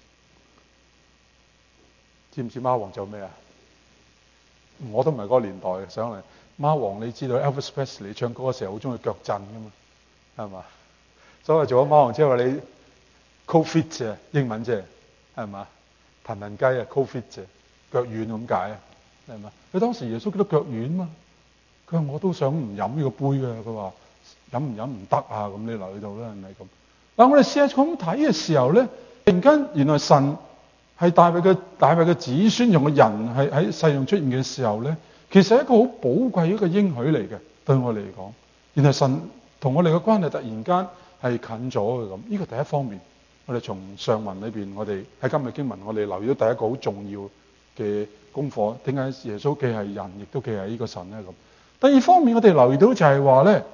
知唔知貓王做咩啊？我都唔係嗰個年代嘅上嚟。貓王你知道 Elvis Presley 唱歌嘅時候好中意腳震㗎嘛？係嘛？所以做咗貓王之後你 cold feet 啫，英文啫，係嘛？騰雞啊 cold feet 啫，腳軟咁解啊，係嘛？佢當時耶穌基督腳軟嘛，佢話我都想唔飲呢個杯嘅，佢話飲唔得啊，咁你留意到啦，係咪咁？但我哋試下咁睇嘅時候咧，突然間原來神係大衛嘅子孫，用個人係喺世上出現嘅時候咧，其實係一個好寶貴一個應許嚟嘅，對我嚟講，原來神同我哋嘅關係突然間係近咗嘅咁，呢個第一方面。我哋從上文裏邊，我哋喺今日經文，我哋留意到第一個好重要嘅功課，點解耶穌既係人，亦都既係呢個神咧咁？第二方面，我哋留意到就係話咧，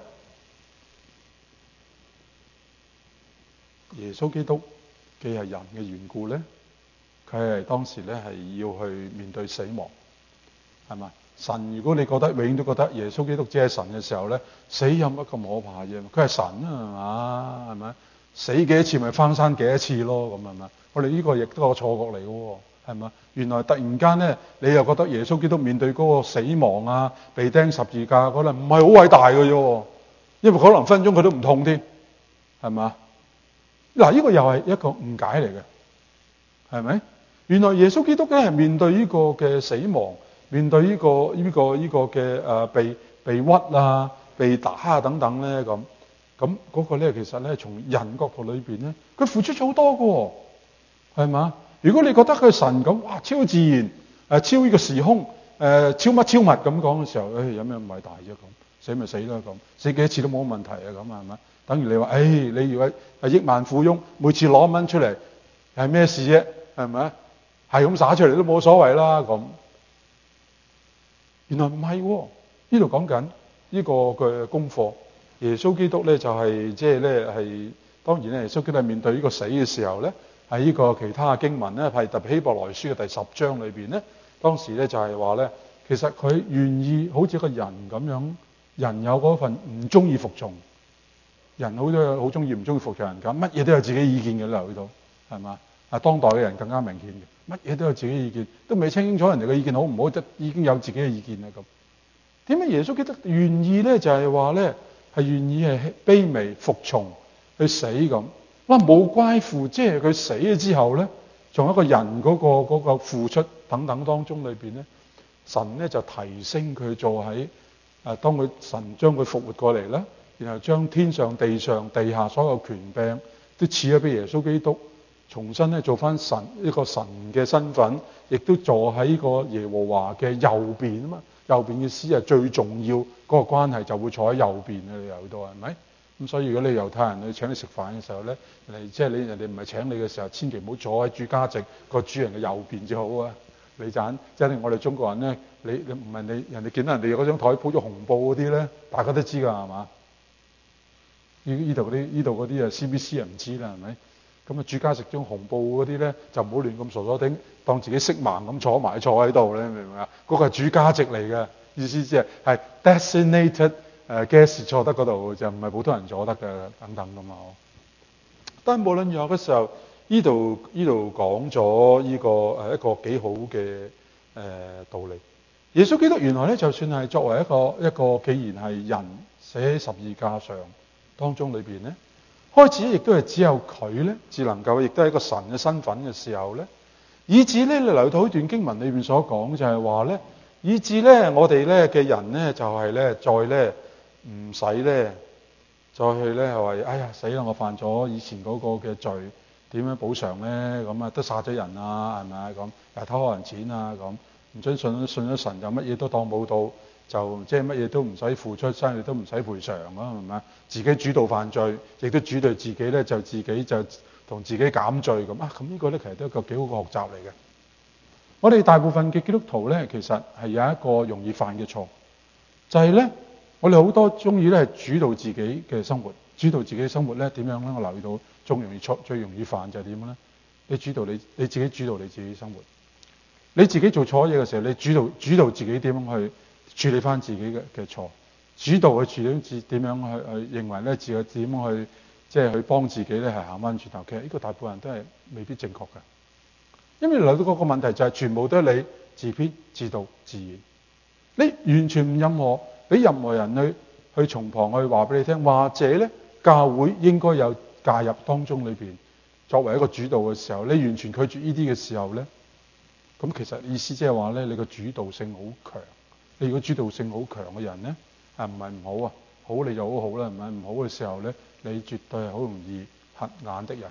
耶穌基督既係人嘅緣故咧，佢係當時咧係要去面對死亡，係嘛？神如果你覺得永遠都覺得耶穌基督只係神嘅時候咧，死有乜咁可怕啫？佢係神啊，係咪？死幾多次咪翻生幾多次咯，咁係嘛？我哋呢個亦都係個錯覺嚟嘅，係嘛？原來突然間咧，你又覺得耶穌基督面對嗰個死亡啊、被釘十字架嗰陣唔係好偉大嘅啫，因為可能分鐘佢都唔痛添，係嘛？嗱，呢個又係一個誤解嚟嘅，係咪？原來耶穌基督咧係面對呢個嘅死亡，面對呢個嘅被屈啊、被打啊等等咧咁。咁嗰個咧，其實咧，從人角度裏邊咧，佢付出咗好多嘅，係嘛？如果你覺得佢神咁，哇，超自然，超呢個時空，超乜超物咁講嘅時候，有咩咁偉大啫？咁死咪死啦，咁死幾多次都冇問題啊，咁係咪？等於你話，你如果係億萬富翁，每次攞1蚊出嚟，係咩事啫？係咪？係咁灑出嚟都冇所謂啦，咁原來唔係喎，呢度講緊呢個嘅功課。耶穌基督咧就係即係咧係當然咧，耶穌基督面對呢個死嘅時候咧，喺呢個其他嘅經文咧，係特別希伯來書嘅第10章裏邊咧，當時咧就係話咧，其實佢願意好似一個人咁樣，人有嗰份唔中意服從，人好多好中意唔中意服從人咁，乜嘢都有自己意見嘅留喺度，係嘛？啊，當代嘅人更加明顯嘅，乜嘢都有自己意見，都未清清楚人哋嘅意見好唔好，就已經有自己嘅意見啦咁。點解耶穌基督願意咧？就係話咧，係願意係卑微服從去死咁。哇！冇關乎即係佢死咗之後咧，從一個人嗰個付出等等當中裏邊咧，神咧就提升佢做喺當佢神將佢復活過嚟啦，然後將天上地上地下所有權柄都賜咗俾耶穌基督，重新咧做翻神一個神嘅身份，亦都坐喺個耶和華嘅右邊啊嘛。右邊嘅詩係最重要嗰個關係就會坐喺右邊嘅右度，係咪？咁所以如果你猶太人去請你食飯嘅時候咧，即係人哋唔係請你嘅時候，千祈唔好坐喺主家席個主人嘅右邊至好啊！你盞即係我哋中國人咧，你唔係你人哋見到人哋嗰張台鋪咗紅布嗰啲咧，大家都知㗎係嘛？呢度嗰啲CBC 啊唔知啦係咪？咁啊主家食張紅布嗰啲咧，就唔好亂咁傻傻頂，當自己色盲咁坐喺度咧，明唔明啊？嗰個係主家席嚟嘅，意思即係 designated guest 坐得嗰度，就唔係普通人坐得嘅等等㗎嘛。但係無論如何嘅時候，呢度講咗呢個一個幾好嘅道理。耶穌基督原來咧，就算係作為一個既然係人死喺十字架上當中裏邊咧，開始亦都係只有佢咧，至能夠亦都係一個神嘅身份嘅時候咧，以至咧你嚟到呢段經文裏邊所講就係話咧，以至咧我哋咧嘅人咧就係咧再咧唔使咧再去咧係話哎呀死啦！我犯咗以前嗰個嘅罪，點樣補償咧？咁啊都殺咗人啊，係咪啊咁？又偷人錢啊咁，唔准信咗神就乜嘢都當冇到。就即係乜嘢都唔使付出，生意都唔使賠償啊，係咪？自己主導犯罪，亦都主對自己咧，就自己就同自己減罪咁啊！咁呢個咧其實都係一個幾好嘅學習嚟嘅。我哋大部分嘅基督徒咧，其實係有一個容易犯嘅錯，就係咧，我哋好多中意咧係主導自己嘅生活，主導自己嘅生活咧點樣咧？我留意到最容易錯、最容易犯就係點樣咧？你自己主導你自己生活，你自己做錯嘢嘅時候，你主導自己點樣去處理翻自己嘅錯，主導去處理點樣去認為咧自己點樣去即係去幫自己咧係行翻轉頭。其實呢個大部分人都係未必正確嘅，因為嚟到嗰個問題就係全部都係你自編自導自演，你完全唔俾任何人去從旁去話俾你聽，或者咧教會應該有介入當中裏邊作為一個主導嘅時候，你完全拒絕呢啲嘅時候咧，咁其實意思即係話咧你個主導性好強。你如果主導性好強嘅人咧，唔係唔好啊，好你就好好啦，唔係唔好嘅時候咧，你絕對係好容易瞎眼的人，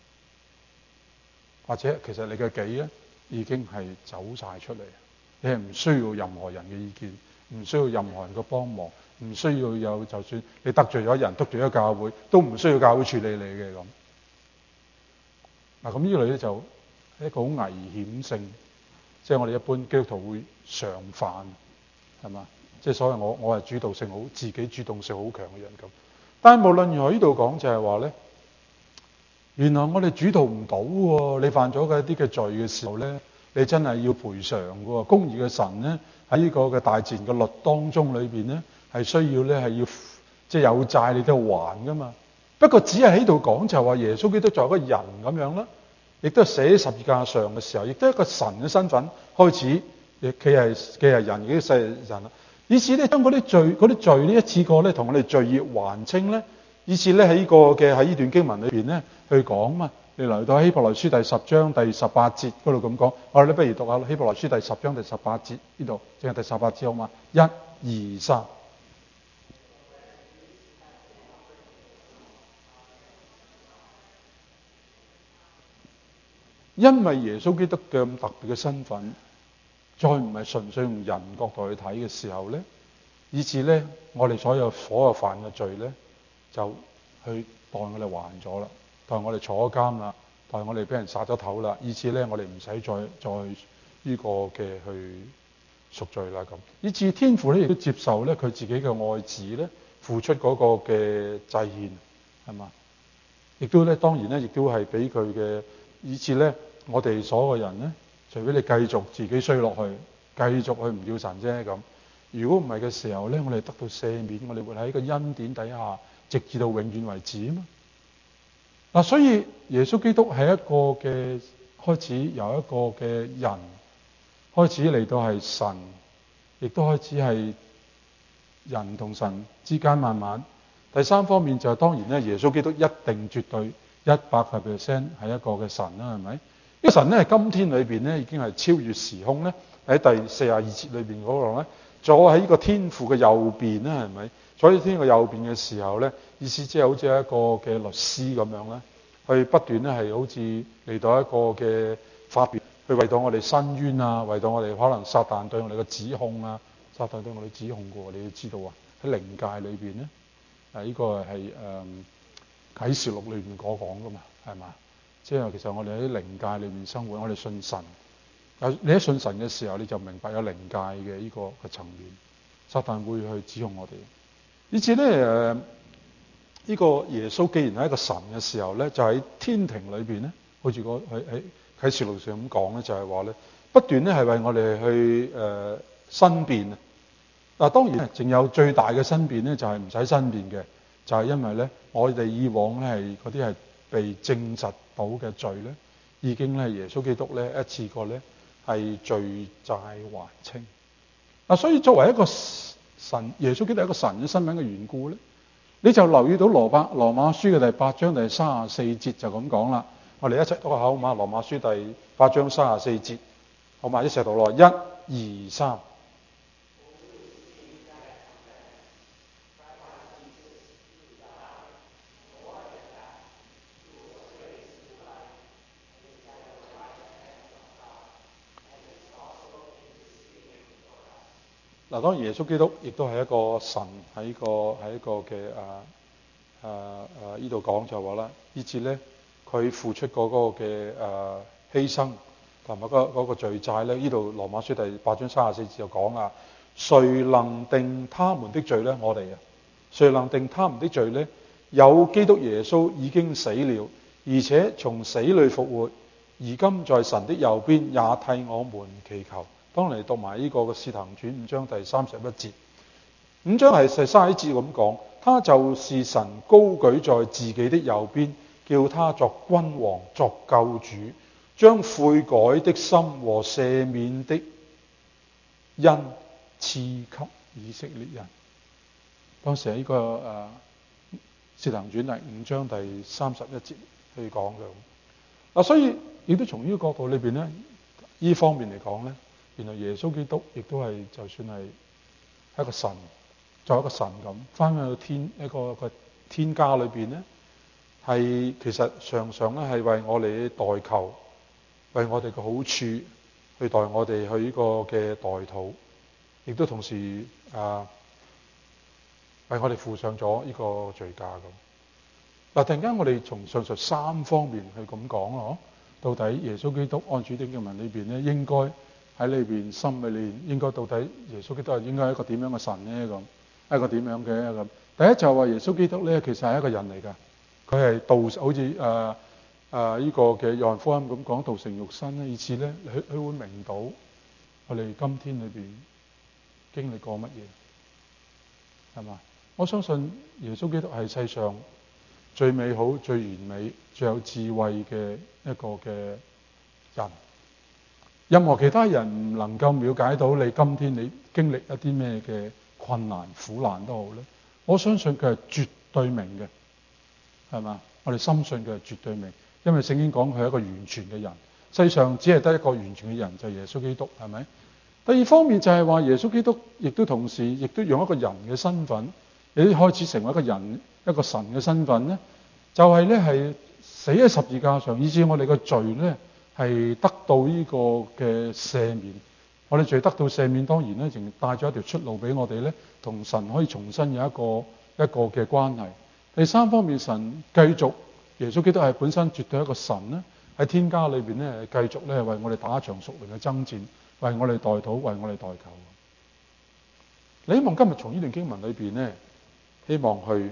或者其實你嘅己咧已經係走晒出嚟，你係唔需要任何人嘅意見，唔需要任何人嘅幫忙，唔需要有就算你得罪咗人、得罪咗教會，都唔需要教會處理你嘅咁。嗱咁呢類咧就係一個好危險性，即係我哋一般基督徒會常犯。係嘛？即係所謂我係主導性好，自己主動性好強嘅人咁。但係無論如何，呢度講就係話咧，原來我哋主導唔到喎。你犯咗嘅一啲嘅罪嘅時候咧，你真係要賠償嘅喎。公義嘅神咧喺呢個嘅大自然嘅律當中裏邊咧，係需要咧係要即係有債你都要還㗎嘛。不過只係喺度講就係話耶穌基督作為一個人咁樣啦，亦都係寫喺十字架上嘅時候，亦都係一個神嘅身份開始。亦佢係人，亦都係人啦。以此咧，將嗰啲罪呢一次過咧，同我哋罪孽還清咧。以此咧喺呢段經文裏邊咧去講嘛。你嚟到希伯來書第10章第18節嗰度咁講，我哋咧不如讀下希伯來書第10章第18節呢度，淨係第18節好嘛？1、2、3。因為耶穌基督嘅咁特別嘅身份。再唔係純粹用人角度去睇嘅時候咧，以至咧我哋所有犯嘅罪咧，就去代我哋還咗啦，代我哋坐咗監啦，代我哋俾人殺咗頭啦，以至咧我哋唔使再呢個嘅贖罪啦咁。以至天父咧亦都接受咧佢自己嘅愛子咧付出嗰個嘅祭獻，係嘛？亦都咧當然咧亦都係俾佢嘅，以至咧我哋所有人咧，除非你繼續自己衰落去，繼續去唔要神啫咁。如果唔係嘅時候咧，我哋得到赦免，我哋會喺個恩典底下，直至到永遠為止啊嘛。嗱，所以耶穌基督係一個嘅開始，由一個嘅人開始嚟到係神，亦都開始係人同神之間慢慢。第三方面就係當然咧，耶穌基督一定絕對100% 係一個嘅神啦，係咪？呢個神咧，今天裏邊咧已經係超越時空咧，喺第42節裏邊嗰度咧，坐喺呢個天父嘅右邊啦，係咪？坐喺天父右邊嘅時候咧，意思即係好似一個嘅律師咁樣咧，去不斷咧係好似嚟到一個嘅發表，去為到我哋申冤啊，為到我哋可能撒旦對我哋嘅指控啊，撒旦對我哋指控過，你要知道啊，喺靈界裏邊咧，呢個係啟示錄裏邊講噶嘛，係嘛？即係其實我哋喺靈界裏面生活，我哋信神。你一信神嘅時候，你就明白有靈界嘅呢個嘅層面，撒旦會去指控我哋。以至咧呢個耶穌既然係一個神嘅時候咧，就喺天庭裏邊咧，好似喺啟示錄上咁講咧，就係話咧不斷咧係為我哋去申辯啊。嗱，當然淨有最大嘅申辯咧，就係唔使申辯嘅，就係因為咧我哋以往咧係嗰啲係被證實到嘅罪咧，已經咧耶穌基督咧一次過咧係罪債還清。嗱，所以作為一個神，耶穌基督係一個神嘅身份嘅緣故咧，你就留意到羅馬書嘅第8章第34節就咁講啦。我哋一齊讀下好嘛？羅馬書第8章34節，好嘛？一齊讀落，1、2、3。嗱，當然耶穌基督亦都係一個神，喺一個嘅呢度講就話啦，以至咧佢付出嗰個嘅犧牲同埋嗰個罪債咧，呢度羅馬書第8章34節就講啦，誰能定他們的罪咧？我哋啊，誰能定他們的罪咧？有基督耶穌已經死了，而且從死裏復活，而今在神的右邊，也替我們祈求。當嚟讀埋呢個嘅《使徒行傳》5章第31節，5章係第31節咁講，他就是神高舉在自己的右邊，叫他作君王，作救主，將悔改的心和赦免的恩賜給以色列人。當時喺呢個《使徒行傳》第5章第31節去講嘅。所以亦都從呢個角度裏邊咧，呢方面嚟講咧。原來耶穌基督亦都係，就算係一個神，作為一個神咁，翻去一個天家裏邊咧，係其實常常咧係為我哋代求，為我哋嘅好處去代我哋去呢個嘅代禱，亦都同時為我哋付上咗呢個罪價咁。嗱，突然間我哋從上述3方面去咁講咯，到底耶穌基督按主經嘅文裏邊咧，應該喺裏邊心裏邊應該到底耶穌基督係應該係一個點樣嘅神咧？咁一個點樣嘅咁？第一就係話耶穌基督咧，其實係一個人嚟㗎，佢係道，好似呢個嘅約翰福音咁講，道成肉身咧，意思咧佢會明到我哋今天裏邊經歷過乜嘢，係嘛？我相信耶穌基督係世上最美好、最完美、最有智慧嘅一個嘅人。任何其他人唔能夠了解到你今天你經歷一啲咩嘅困難苦難都好咧，我相信佢係絕對明嘅，係嘛？我哋深信佢係絕對明，因為聖經講佢係一個完全嘅人，世上只係得一個完全嘅人，就係耶穌基督，係咪？第二方面就係話耶穌基督亦都同時亦都用一個人嘅身份，亦都開始成為一個人一個神嘅身份咧，就係咧係死喺十字架上，以致我哋嘅罪咧係得到呢個嘅赦免。我哋罪得到赦免，當然咧仲帶咗一條出路俾我哋咧，同神可以重新有一個嘅關係。第三方面，神繼續耶穌基督係本身絕對一個神咧， 喺天家裏邊咧繼續咧為我哋打一場屬靈嘅爭戰，為我哋代禱，為我哋代求。你希望今日從呢段經文裏邊咧，希望去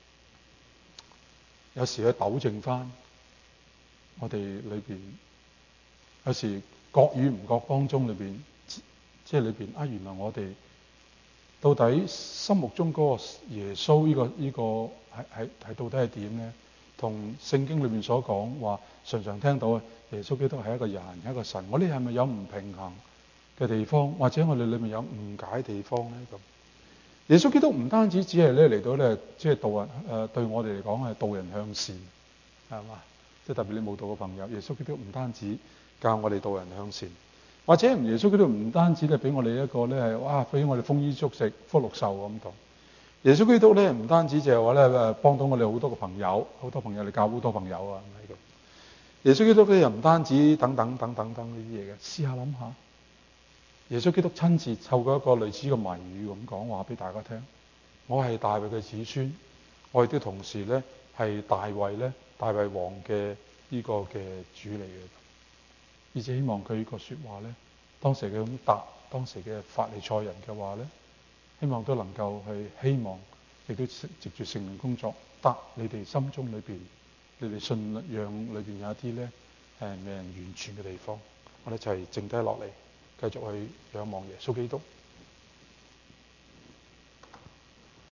有時去糾正翻我哋裏邊，有時覺與唔覺當中裏邊，即係裏邊啊，原來我哋到底心目中嗰個耶穌呢個係到底係點咧？同聖經裏面所講話，常常聽到耶穌基督係一個人，係一個神，我哋係咪有唔平衡嘅地方，或者我哋裏面有誤解地方咧？咁耶穌基督唔單止只係咧嚟到咧，即係導人對我哋嚟講係導人向善，係嘛？即係特別你冇道嘅朋友，耶穌基督唔單止教我哋導人向善，或者耶穌基督唔單止咧俾我哋一個咧係哇，俾我哋豐衣足食、福祿壽咁講。耶穌基督咧唔單止就係話咧幫到我哋好多個朋友，好多朋友嚟教好多朋友啊，係咪咁？耶穌基督咧又唔單止等等呢啲嘢嘅。試下諗下，耶穌基督親自透過一個類似嘅謎語咁講話俾大家聽：我係大衛嘅子孫，我亦都同時咧係大衛王嘅呢個嘅主嚟嘅。而且希望佢呢個説話咧，當時嘅咁答當時嘅法利賽人嘅話咧，希望都能夠去希望，亦都藉住聖靈工作，得你哋心中裏邊，你哋信仰裏邊有一啲咧未能完全嘅地方，我哋一齊靜低落嚟，繼續去仰望耶穌基督。